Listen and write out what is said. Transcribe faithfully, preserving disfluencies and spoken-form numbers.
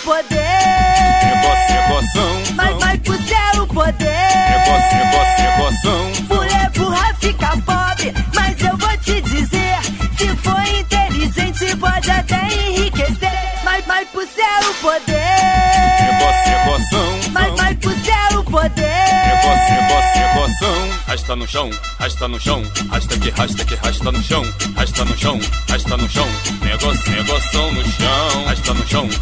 poder. Negócio, negoção. Vai, vai pro céu o poder. Negócio, negócio, negoção. Mulher burra fica pobre, mas eu vou te dizer, se for inteligente pode até enriquecer. Vai, vai pro céu o poder. Negócio, negoção. Vai, vai pro céu o poder. Negócio, negócio, negoção. Rasta no chão, rasta no chão, rasta que rasta que rasta no chão, rasta no chão, rasta no chão. Negócio, negoção no chão, rasta no chão,